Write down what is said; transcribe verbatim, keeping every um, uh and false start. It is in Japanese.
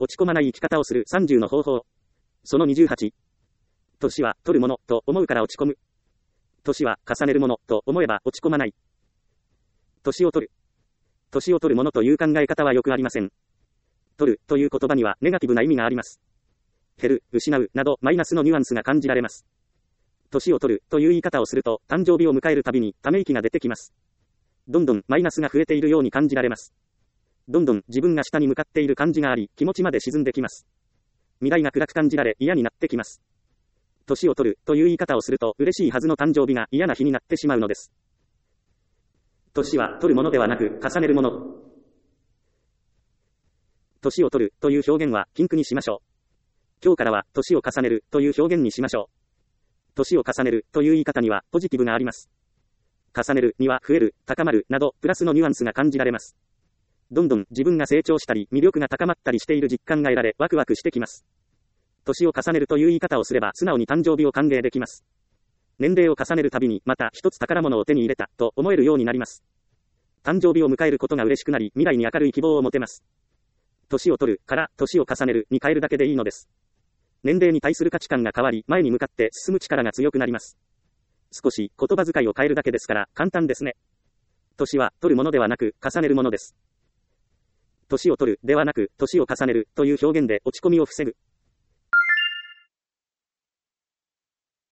落ち込まない生き方をするさんじゅうの方法。そのにじゅうはち。年は取るものと思うから落ち込む。年は重ねるものと思えば落ち込まない。年を取る。年を取るものという考え方はよくありません。取るという言葉にはネガティブな意味があります。減る、失うなどマイナスのニュアンスが感じられます。年を取るという言い方をすると誕生日を迎えるたびにため息が出てきます。どんどんマイナスが増えているように感じられます。どんどん自分が下に向かっている感じがあり、気持ちまで沈んできます。未来が暗く感じられ嫌になってきます。年を取るという言い方をすると嬉しいはずの誕生日が嫌な日になってしまうのです。年は取るものではなく重ねるもの。年を取るという表現は禁句にしましょう。今日からは年を重ねるという表現にしましょう。年を重ねるという言い方にはポジティブがあります。重ねるには増える、高まるなどプラスのニュアンスが感じられます。どんどん自分が成長したり魅力が高まったりしている実感が得られワクワクしてきます。年を重ねるという言い方をすれば素直に誕生日を歓迎できます。年齢を重ねるたびにまた一つ宝物を手に入れたと思えるようになります。誕生日を迎えることが嬉しくなり未来に明るい希望を持てます。年を取るから年を重ねるに変えるだけでいいのです。年齢に対する価値観が変わり前に向かって進む力が強くなります。少し言葉遣いを変えるだけですから簡単ですね。年は取るものではなく重ねるものです。年を取るではなく年を重ねるという表現で落ち込みを防ぐ。